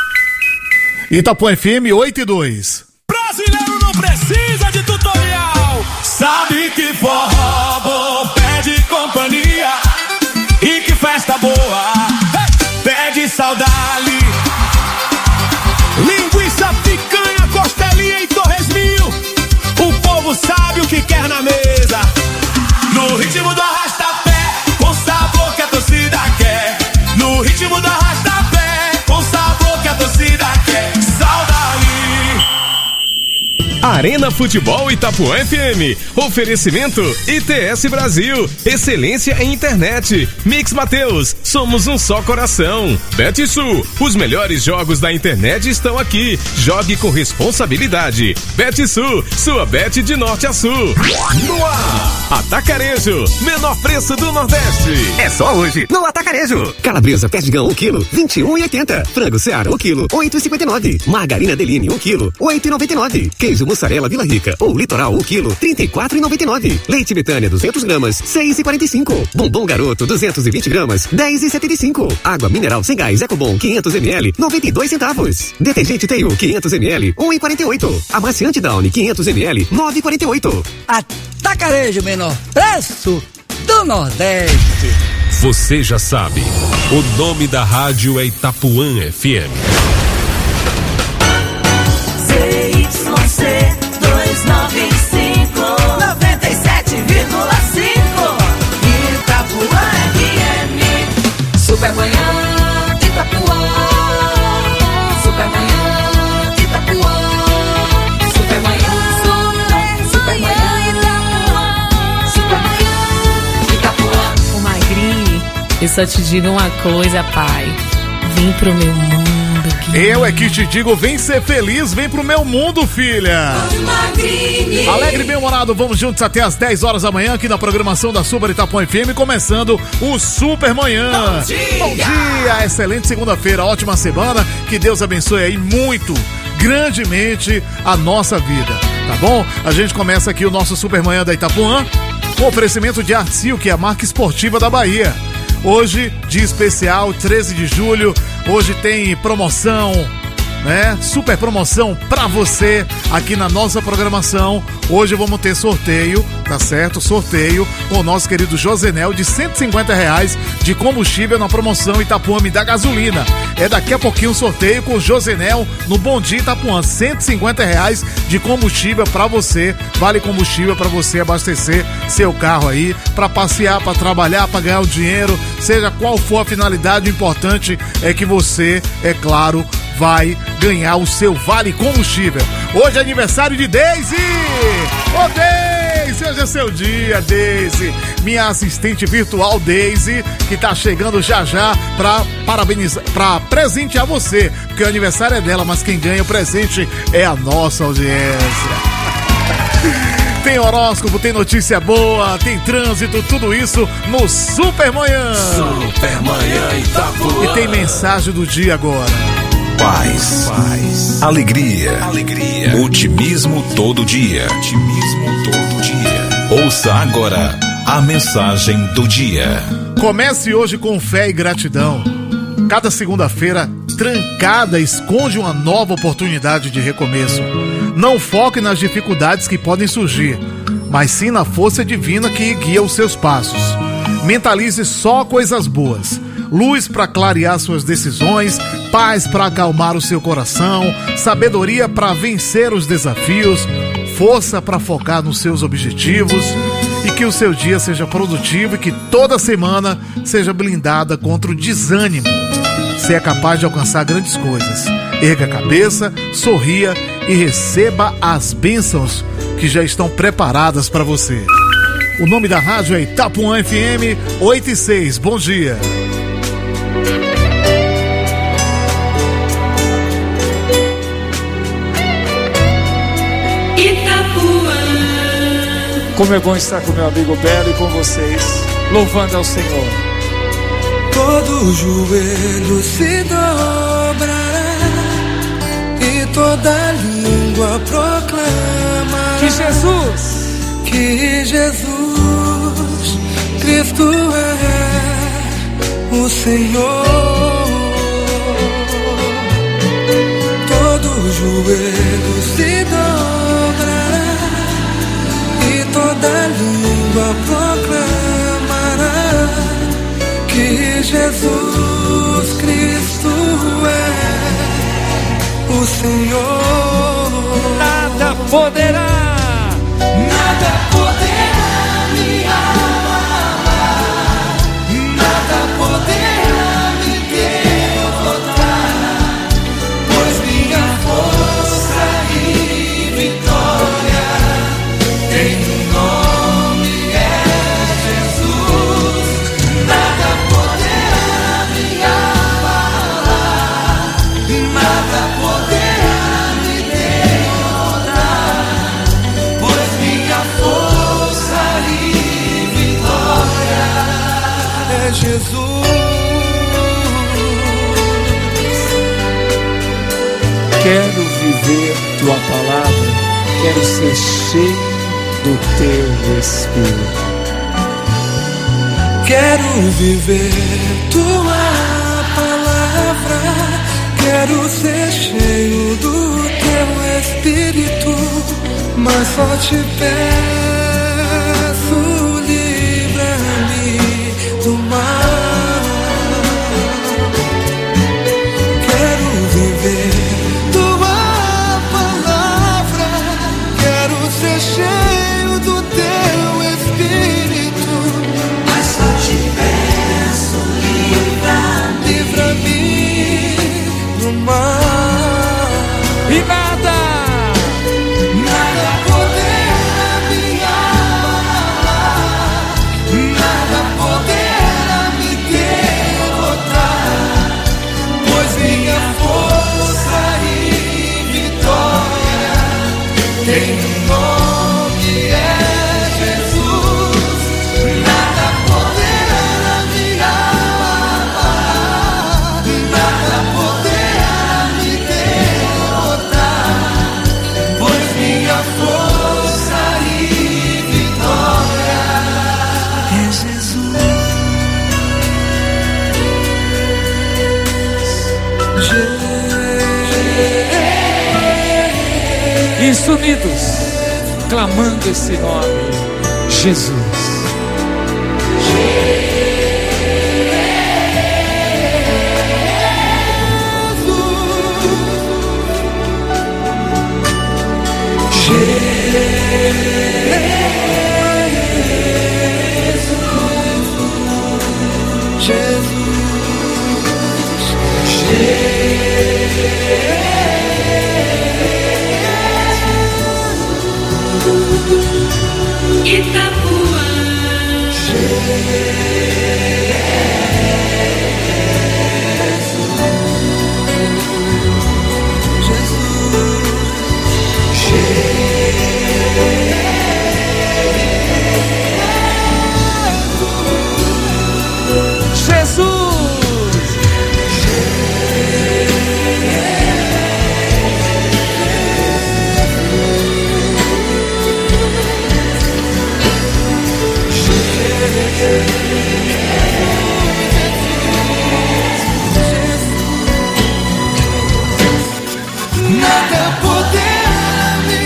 Itapuã F M oito e dois. Brasileiro não precisa de tutorial. Sabe que forró bom pede companhia. E que festa boa pede saudade. Linguiça, picanha, costelinha e torresminho. O povo sabe o que quer na mesa. No ritmo do arrasta-pé, com sabor que a torcida quer. No ritmo do arrasta-pé, com sabor que a torcida quer. Saudade. Arena Futebol Itapuã F M. Oferecimento I T S Brasil. Excelência em internet. Mix Mateus. Somos um só coração. Betsul. Os melhores jogos da internet estão aqui. Jogue com responsabilidade. Betsul. Sua bet de norte a sul. No ar. Atacarejo. Menor preço do Nordeste. É só hoje no Atacarejo. Calabresa Perdigão um quilo, vinte e um e oitenta. Frango Seara um quilo, oito e cinquenta e nove. Margarina Deline um quilo, oito e noventa e nove. Queijo mussarela Vila Rica ou Litoral um quilo, trinta e quatro e noventa e nove. Leite Betânia duzentas gramas, seis e quarenta e cinco. Bombom Garoto duzentos e vinte gramas, dez e setenta e cinco. Água mineral sem gás Ecobom quinhentos mililitros, noventa e dois centavos. Detergente Teiu quinhentos mililitros, um e quarenta e oito. Amaciante Downy quinhentos mililitros, nove e quarenta e oito. Atacarejo, menor preço do Nordeste. Você já sabe, o nome da rádio é Itapuã F M. Z Y C duzentos e noventa e cinco, noventa e sete vírgula cinco. Itapuã F M. Supermanhã Itapuã. Supermanhã Itapuã. Supermanhã, super, Supermanhã Itapuã. Supermanhã Itapuã. Ô Magrinho, eu só te digo uma coisa, pai. Vem pro meu mundo. Eu é que te digo, vem ser feliz, vem pro meu mundo, filha. Alegre e bem-humorado, vamos juntos até as dez horas da manhã aqui na programação da Super Itapuã F M, começando o Super Manhã. Bom dia! Bom dia, excelente segunda-feira, ótima semana, que Deus abençoe aí muito, grandemente a nossa vida, tá bom? A gente começa aqui o nosso Super Manhã da Itapuã com oferecimento de Arcil, que é a marca esportiva da Bahia. Hoje, dia especial, treze de julho, hoje tem promoção, né? Super promoção pra você aqui na nossa programação. Hoje vamos ter sorteio, tá certo? Sorteio com o nosso querido Josenel de cento e cinquenta reais de combustível na promoção Itapuã Me Dá Gasolina. É daqui a pouquinho o sorteio com o Josenel no Bom Dia Itapuã. cento e cinquenta reais de combustível pra você, vale combustível pra você abastecer seu carro aí, pra passear, pra trabalhar, pra ganhar o dinheiro, seja qual for a finalidade, o importante é que você, é claro, vai ganhar o seu vale combustível. Hoje é aniversário de Deise! Ô Deise, hoje é seu dia, Deise. Minha assistente virtual Deise, que tá chegando já já pra parabenizar, pra presentear você, porque o aniversário é dela, mas quem ganha o presente é a nossa audiência. Tem horóscopo, tem notícia boa, tem trânsito, tudo isso no Super Manhã. Super Manhã Itapuã. E tem mensagem do dia agora. Paz, paz, alegria, alegria, otimismo todo dia, otimismo todo dia. Ouça agora a mensagem do dia. Comece hoje com fé e gratidão. Cada segunda-feira trancada esconde uma nova oportunidade de recomeço. Não foque nas dificuldades que podem surgir, mas sim na força divina que guia os seus passos. Mentalize só coisas boas. Luz para clarear suas decisões, paz para acalmar o seu coração, sabedoria para vencer os desafios, força para focar nos seus objetivos e que o seu dia seja produtivo e que toda semana seja blindada contra o desânimo. Você é capaz de alcançar grandes coisas. Erga a cabeça, sorria e receba as bênçãos que já estão preparadas para você. O nome da rádio é Itapuã F M oito e seis. Bom dia. Como é bom estar com meu amigo Belo e com vocês, louvando ao Senhor. Todo joelho se dobrará e toda língua proclama que Jesus, que Jesus Cristo é o Senhor. Todo joelho se dobrará e toda língua proclamará que Jesus Cristo é o Senhor. Nada poderá, nada poderá me abalar, nada poderá me derrotar, pois minha força e vitória Quero viver tua palavra, quero ser cheio do teu Espírito. Quero viver tua palavra, quero ser cheio do teu Espírito, mas só te peço, livra-me do mal. Quero viver tua palavra, quero ser cheio do teu Espírito, mas só te peço, livra-me, livra-me do mal. E nada, nada poderá me abalar, nada poderá me derrotar, pois minha força e vitória tem um nome, é Jesus. Nada poderá me abalar, nada poderá me derrotar, pois minha força e vitória é Jesus. isso unidos, clamando esse nome, Jesus. Nada poderá me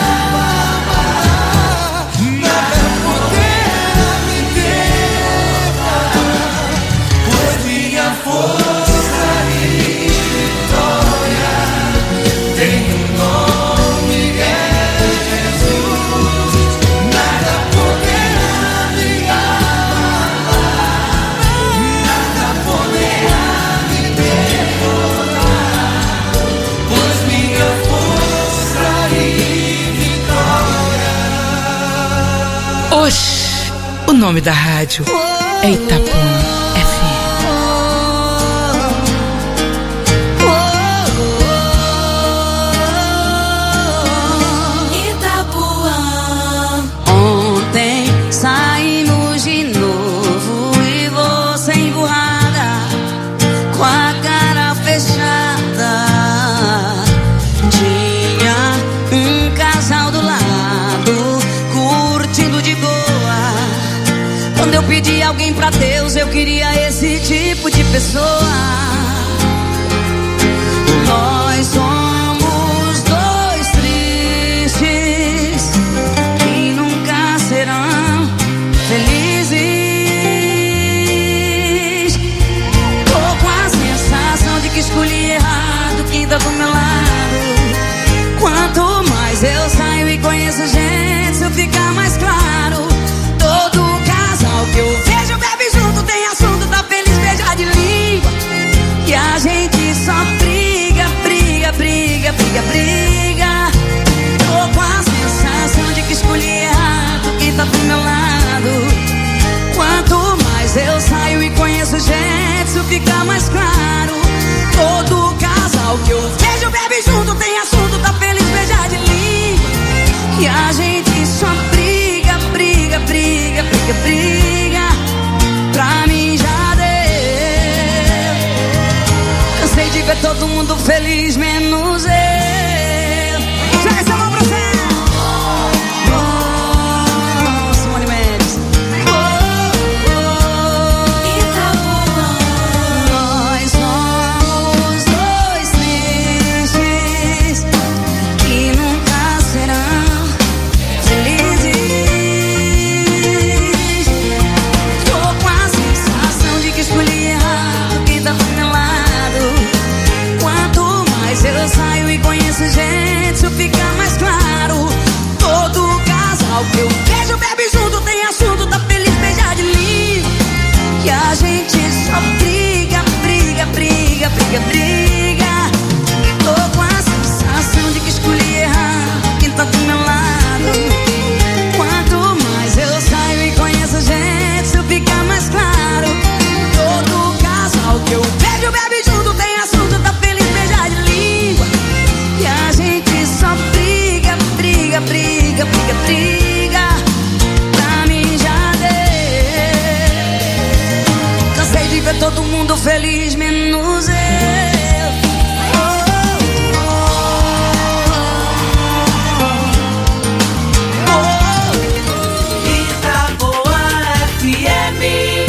abalar, nada poderá me derrotar, pois minha força e vitória tem um nome, é Jesus. Nada poderá me abalar, nada poderá me derrotar, pois minha força e vitória. Oxe, o nome da rádio é Itapuã F M. Itapuã. Ontem saímos de novo e você emburrada, com a cara fechada. Tinha um casal do lado, curtindo de boa. Quando eu pedi alguém pra Deus, eu queria esse tipo de pessoa. Nós somos dois tristes que nunca serão felizes. Tô com a sensação de que escolhi errado quem tá do meu lado. Quanto mais eu saio e conheço gente, isso fica mais claro. Todo casal que eu vejo bebe junto, tem assunto, tá feliz, beija de língua. ver todo mundo feliz, menos eu. Joga essa mão pra você. Oh, Simone Mendes. Oh, oh, Itapuã. Nós somos dois tristes que nunca serão felizes. Tô com a sensação de que escolhi errado quem tá do meu lado. Quanto mais eu saio e conheço gente, isso fica mais claro. Todo casal que eu vejo bebe junto, tem assunto, tá feliz, beija de língua. E a gente só briga, briga, briga, briga, briga. Tô com a sensação de que escolhi errado quem tá do meu lado. Quanto mais eu saio e conheço gente, isso fica mais claro. Todo casal que eu vejo bebe junto, tem assunto, tá feliz, beija de língua. E a gente só briga, briga, briga, briga, briga. Pra mim já deu. Cansei de ver todo mundo feliz, menos eu. Itapuã F M.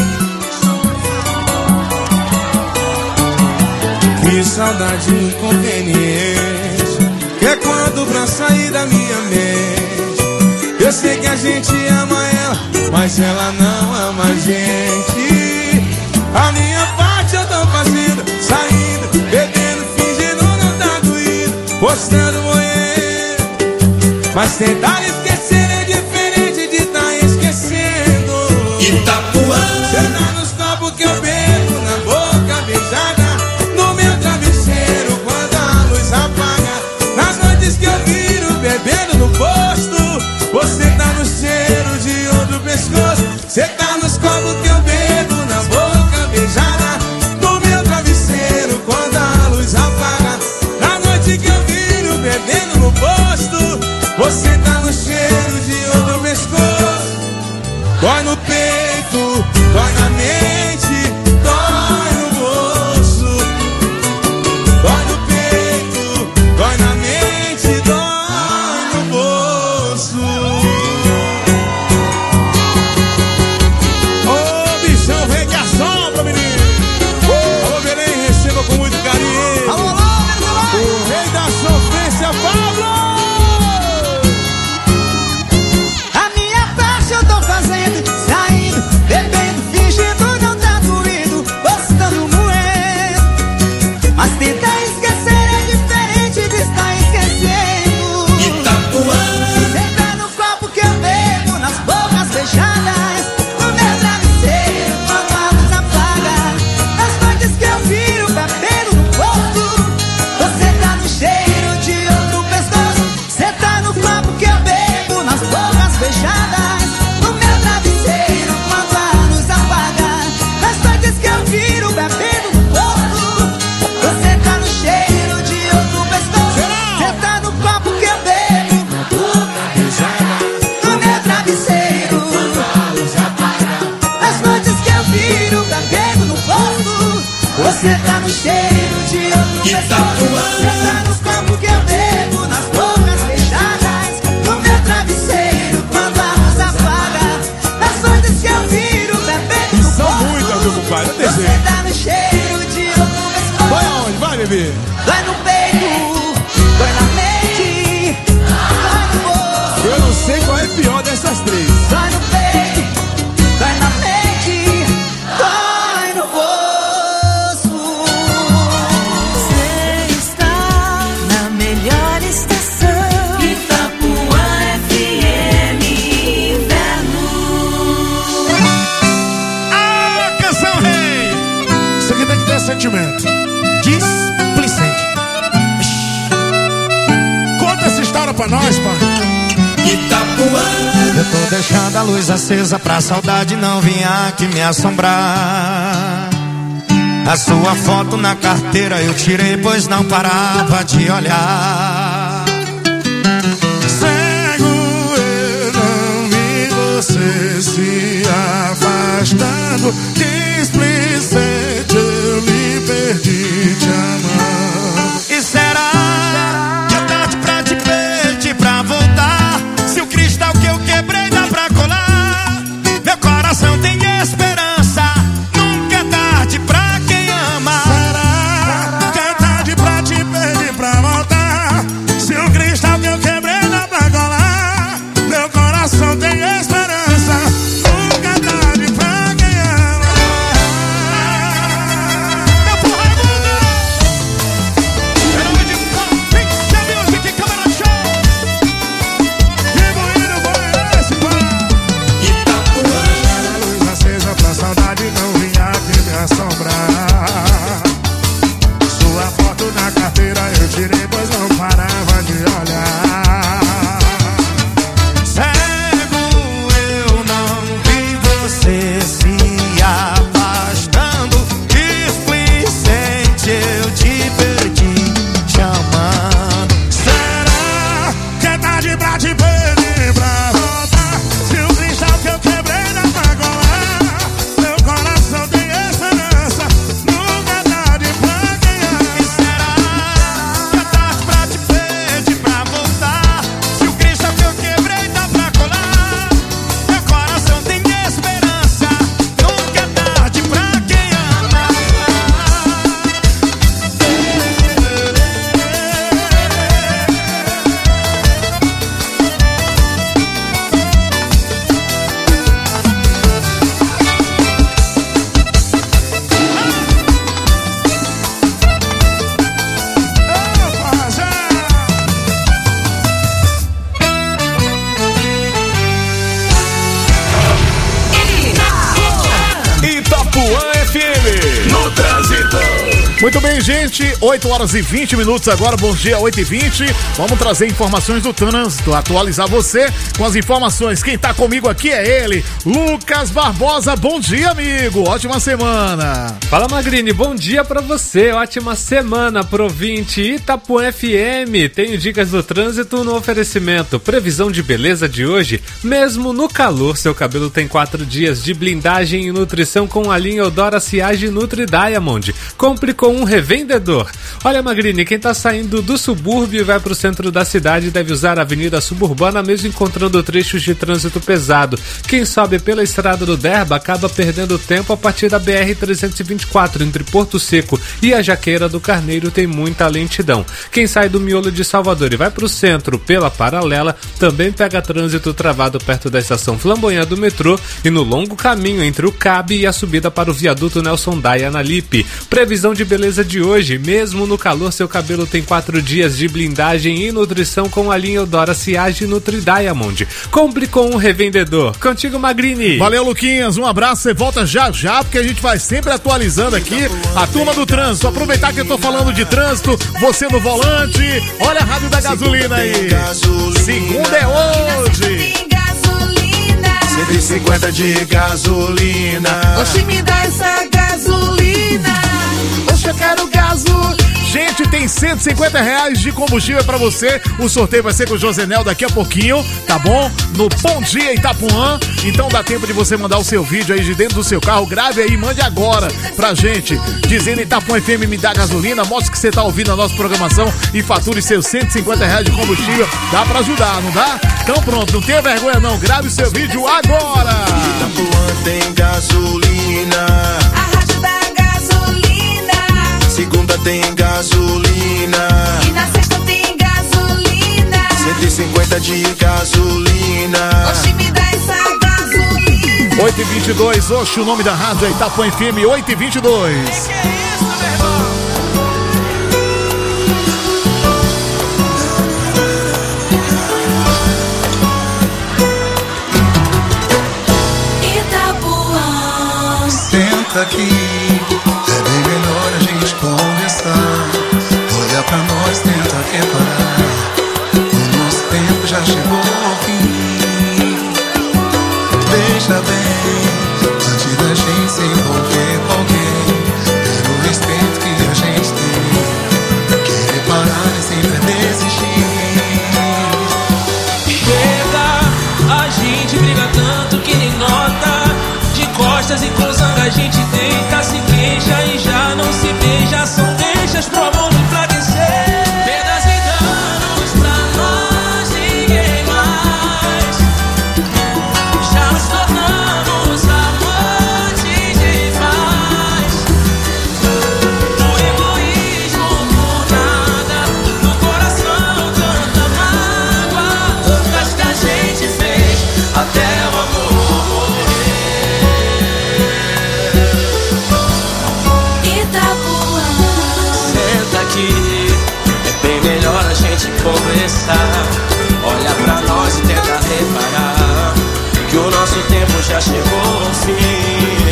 Que saudade inconveniente, que é quando pra sair da minha mente. Eu sei que a gente ama ela, mas ela não ama a gente. A minha parte eu tô fazendo, saindo, bebendo, fingindo não tá doído, postando moendo. Mas tentar esquecer é diferente de tá esquecendo. Itapuã. Cê tá nos copos que eu bebo, na boca beijada, no meu travesseiro quando a luz apaga. Nas noites que eu viro bebendo no posto, você tá no cheiro de outro pescoço. Cê tá nos copos que eu bebo, na boca beijada, no meu travesseiro quando a luz apaga. Na noite que eu viro bebendo no posto, você tá no cheiro de outro pescoço. Dói no peito, dói na mente, dói no bolso. Dói no peito, dói na mente, dói no bolso. Ô bichão, vem que assombra, menino. Alô, Belém, receba com muito carinho. Alô, alô, o rei da sofrência, Pablo. A minha parte eu tô fazendo, saindo, bebendo, fingindo não tá doído, postando moendo. Mas tentar esquecer é diferente de estar esquecendo. Itapuã. Cê tá no copo que eu bebo, nas bocas fechadas, no meu travesseiro quando a luz apaga. Nas noites que eu viro bebendo no posto, você tá no cheiro de outro pescoço. Cê tá no copo que eu bebo, nas bocas fechadas, no meu travesseiro quando a luz apaga. Nas noites que eu viro bebendo no posto, você tá no cheiro de outro pescoço. Cê tá no copo que eu bebo, na boca beijada, no meu travesseiro quando a luz apaga. Nas noites que eu viro bebendo no posto, você tá no cheiro de outro pescoço. Cê tá nos copos que eu bebo, nas bocas fechadas, no meu travesseiro quando a luz apaga. Nas noites que eu viro bebendo no São posto, muitas, meu compadre, não tem você jeito. tá no cheiro de outro pescoço. Vai aonde? Vai, bebê. Dói no peito, dói na mente, dói no bolso. Eu não sei qual é pior dessas três. Dói no peito, dói na mente, dói no bolso. Você está na melhor estação, Itapuã F M Inverno. Ah, canção rei! Isso aqui tem que ter sentimento. Displicente. Conta essa história pra nós, pai. Itapuã. Eu tô deixando a luz acesa pra saudade não vir aqui me assombrar. A sua foto na carteira eu tirei, pois não parava de olhar. Cego eu não vi você se afastando. Displicente eu lhe perdi te amando. Muito bem, gente, oito horas e vinte minutos agora, bom dia, oito e vinte. Vamos trazer informações do trânsito, atualizar você com as informações. Quem tá comigo aqui é ele, Lucas Barbosa. Bom dia, amigo, ótima semana. Fala, Magrini, bom dia pra você, ótima semana pro ouvinte Itapuã F M. Tenho dicas do trânsito no oferecimento. Previsão de beleza de hoje, mesmo no calor, seu cabelo tem quatro dias de blindagem e nutrição com a linha Eudora Siage Nutri Diamond. Compre com um revendedor. Olha, Magrini, quem tá saindo do subúrbio e vai pro centro da cidade deve usar a Avenida Suburbana, mesmo encontrando trechos de trânsito pesado. Quem sobe pela estrada do Derba acaba perdendo tempo a partir da B R trezentos e vinte e quatro, entre Porto Seco e a Jaqueira do Carneiro tem muita lentidão. Quem sai do miolo de Salvador e vai pro centro pela Paralela também pega trânsito travado perto da estação Flamboyant do metrô e no longo caminho entre o Cabe e a subida para o viaduto Nelson Daia na Lipe. Previsão de beleza de hoje, mesmo no calor, seu cabelo tem quatro dias de blindagem e nutrição com a linha Eudora Siage Nutri Diamond. Compre com um revendedor. Contigo, Magrini. Valeu, Luquinhas, um abraço, você volta já já, porque a gente vai sempre atualizando aqui a turma do trânsito. Aproveitar que eu tô falando de trânsito, você no volante, olha a Rádio da Gasolina aí. Segunda é hoje. cento e cinquenta de gasolina. Oxi, me dá essa gasolina. Oxe, eu quero gasolina. Gente, tem cento e cinquenta reais de combustível pra você. O sorteio vai ser com o Josenel daqui a pouquinho, tá bom? No Bom Dia Itapuã. Então dá tempo de você mandar o seu vídeo aí de dentro do seu carro. Grave aí, mande agora pra gente. Dizendo Itapuã F M me dá gasolina. Mostre que você tá ouvindo a nossa programação e fature seus cento e cinquenta reais de combustível. Dá pra ajudar, não dá? Então pronto, não tenha vergonha não. Grave o seu vídeo agora. Itapuã tem gasolina. A rádio da gasolina. Segunda tem gasolina. E na sexta tem gasolina. cento e cinquenta de gasolina. Oxi, me dá essa gasolina. oito e vinte e dois, oxe, o nome da rádio é Itapuã F M, oito e vinte e dois. Que que é isso, meu irmão? Itapuã. Senta aqui, é bem melhor a gente conversar. Olha pra nós, tenta reparar. O nosso tempo já chegou ao fim. Veja bem, antes da gente se envolver com alguém, pelo respeito que a gente tem, querer parar e sempre desistir. Chega, a gente briga tanto que nem nota. De costas e com zanga a gente deita, se queixa e já não se beija. São deixas pro amor não enfraquecer. Perdas e danos pra nós, ninguém mais. Já nos tornamos amantes de paz. O egoísmo por nada, no coração tanta mágoa. Mas que a gente fez até o amor. É bem melhor a gente conversar. Olha pra nós e tenta reparar que o nosso tempo já chegou ao fim.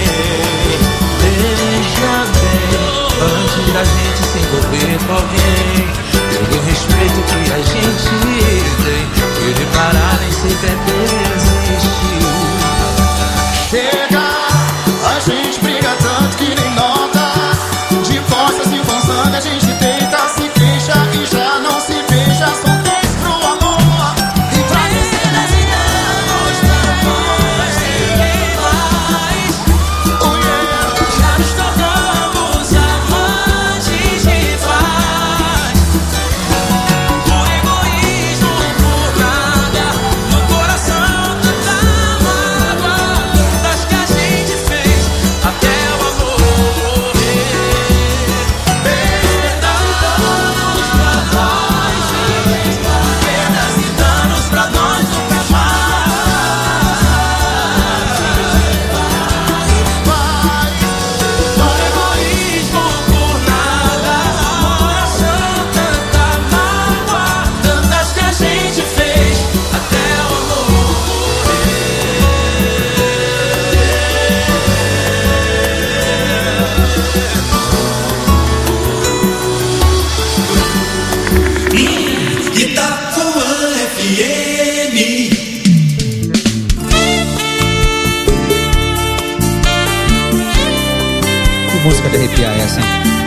Veja bem, antes da gente se envolver com alguém, pelo respeito que a gente tem, querer parar nem sempre é desistir. Chega, a gente briga tanto que nem nota. De costas e com sangue a gente deita, se queixa e já não se beija. São três pro amor e pra descer das ideias. Ninguém mais. Oh, yeah. Já nos tornamos amantes de paz. O egoísmo por nada, no coração tanta mágoa. Das que arrepiar essa, hein?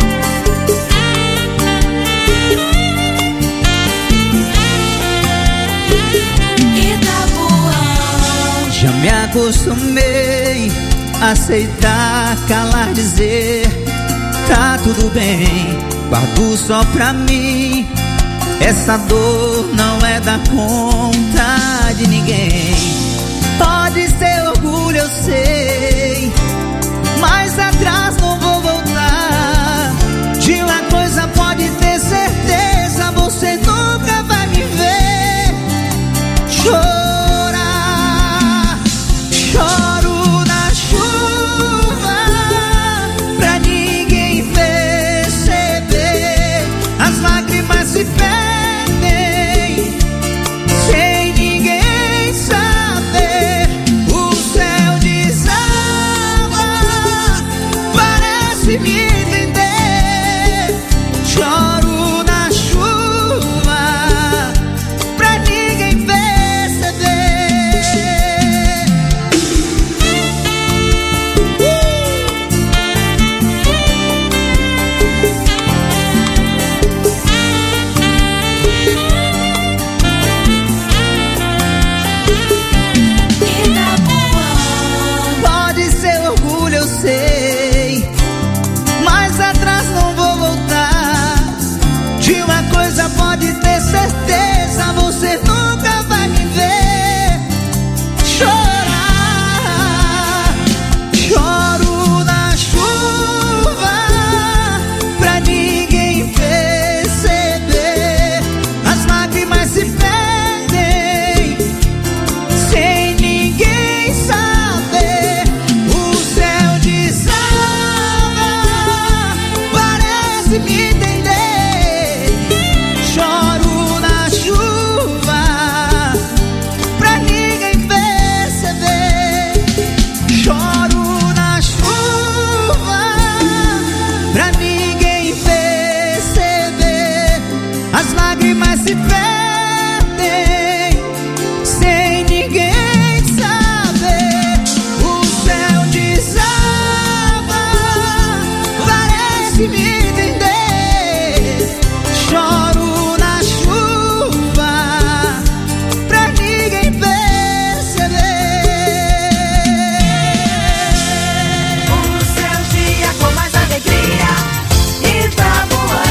Já me acostumei a aceitar, calar, dizer tá tudo bem, guardo só pra mim. Essa dor não é da conta de ninguém. Pode ser orgulho, eu sei, mas atrás não vou voltar. De uma coisa pode ter certeza, você nunca vai me ver chorar. Choro na chuva pra ninguém perceber. As lágrimas se perdem sem ninguém saber. O céu desaba, parece me entender. Choro na chuva pra ninguém perceber. Pode ser orgulho, eu sei, mas atrás não vou voltar. De uma coisa pode ter certeza, você nunca vai me ver chorar. Choro na chuva pra ninguém perceber. As lágrimas se perdem sem ninguém saber. O céu desaba, parece me entender. Choro na chuva pra ninguém perceber. Choro na chuva pra ninguém perceber. As lágrimas se perdem sem ninguém saber. O céu desaba, parece me entender. Choro na chuva pra ninguém perceber. O seu dia com mais alegria, Itapuã.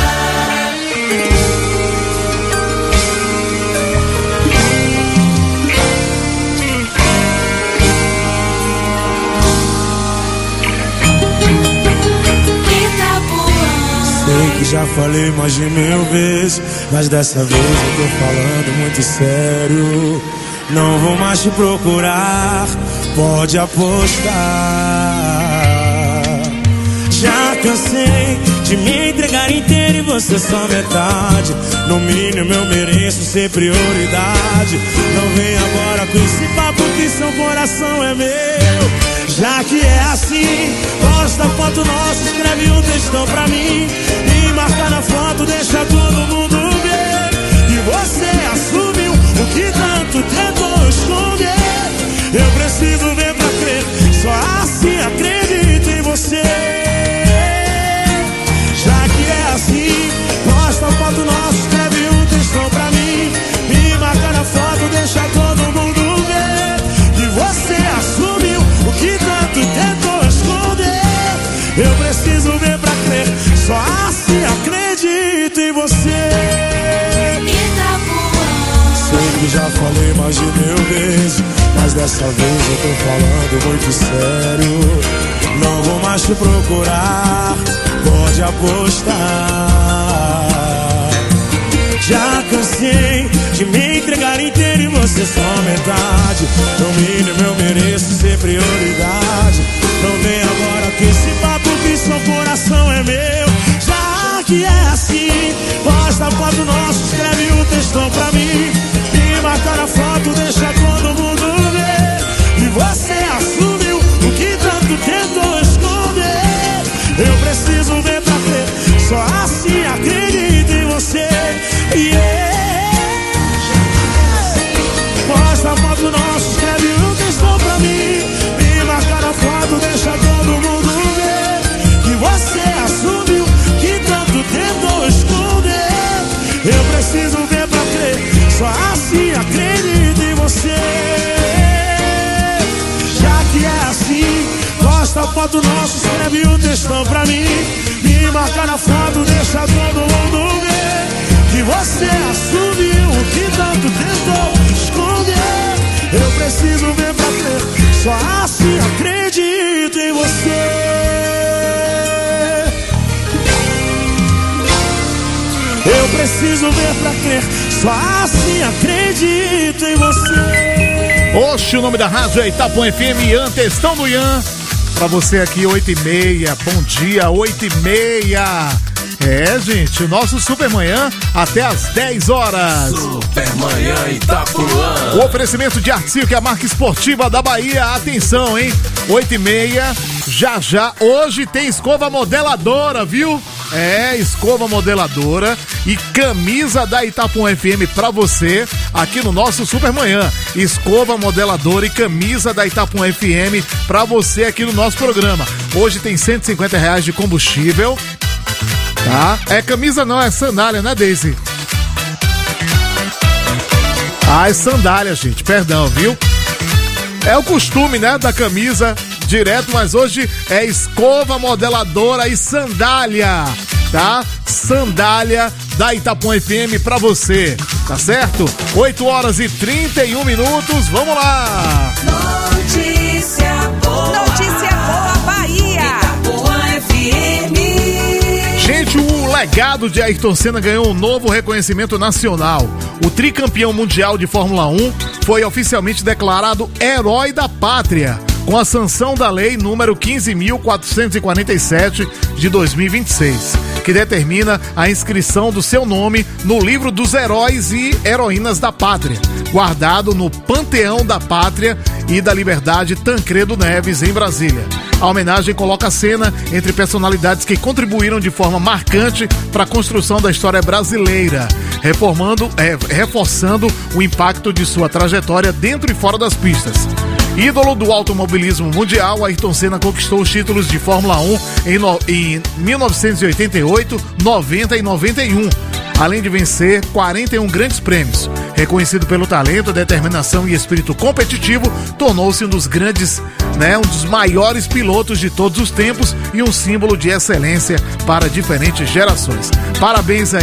Sei que já falei mais de mil vezes, mas dessa vez eu tô falando muito sério. Não vou mais te procurar, pode apostar. Já cansei de me entregar inteiro e você só metade. No mínimo eu mereço ser prioridade. Não vem agora com esse papo que seu coração é meu. Já que é assim, posta foto nossa, escreve um textão pra mim e marca na foto, deixa todo mundo ver. E você assumiu o que tanto tentou esconder. Eu preciso ver pra crer, só assim acredito em você. Já que é assim, posta foto nossa, escreve um textão pra mim e marca na foto, deixa todo mundo ver. E você assumiu o que tanto tentou esconder. Eu preciso ver pra crer, só assim acredito em você. Sei que já falei mais de mil vezes, mas dessa vez eu tô falando muito sério. Não vou mais te procurar, pode apostar. Já cansei de me entregar inteiro e você só metade. No mínimo eu mereço ser prioridade. Não vem agora com esse papo que seu coração é meu. Já que é assim, posta foto nossa, escreve um textão pra mim e marca na foto, deixa todo mundo ver. E você assumiu o que tanto tentou esconder. Eu preciso ver pra crer, só assim acredito em você. Yeah. Posta foto nossa, escreve um textão pra mim e marca na foto, deixa todo mundo ver. Que você assumiu foto nossa, escreve o textão pra mim. Me marca na foto, deixa todo mundo ver que você assumiu o que tanto tentou esconder. Eu preciso ver pra crer, só assim acredito em você. Eu preciso ver pra crer, só assim acredito em você. Oxe, o nome da rádio é Itapuã F M, Ian, Textão do Ian. Pra você aqui, oito e meia, bom dia, oito e meia. É, gente, o nosso Supermanhã até às dez horas. Supermanhã Itapuã. O oferecimento de Artsil, que é a marca esportiva da Bahia. Atenção, hein? oito e meia, já já. Hoje tem escova modeladora, viu? É, escova modeladora e camisa da Itapuã F M pra você aqui no nosso Supermanhã. Escova modeladora e camisa da Itapuã F M pra você aqui no nosso programa. Hoje tem cento e cinquenta reais de combustível. Tá? É camisa não, é sandália, né, Daisy? Ah, é sandália, gente, perdão, viu? É o costume, né, da camisa direto, mas hoje é escova modeladora e sandália, tá? Sandália da Itapuã F M pra você, tá certo? oito horas e trinta e um minutos, vamos lá! Notícia boa. Notícia boa, Bahia. Itapuã F M. Gente, o legado de Ayrton Senna ganhou um novo reconhecimento nacional. O tricampeão mundial de Fórmula um foi oficialmente declarado Herói da Pátria, com a sanção da lei número quinze mil quatrocentos e quarenta e sete de dois mil e vinte e seis, que determina a inscrição do seu nome no livro dos heróis e heroínas da pátria, guardado no Panteão da Pátria e da Liberdade Tancredo Neves, em Brasília. A homenagem coloca Senna entre personalidades que contribuíram de forma marcante para a construção da história brasileira, reformando, é, reforçando o impacto de sua trajetória dentro e fora das pistas. Ídolo do automobilismo mundial, Ayrton Senna conquistou os títulos de Fórmula um em, no, em mil novecentos e oitenta e oito, noventa e noventa e um, além de vencer quarenta e um grandes prêmios. Reconhecido pelo talento, determinação e espírito competitivo, tornou-se um dos grandes, né, um dos maiores pilotos de todos os tempos e um símbolo de excelência para diferentes gerações. Parabéns aí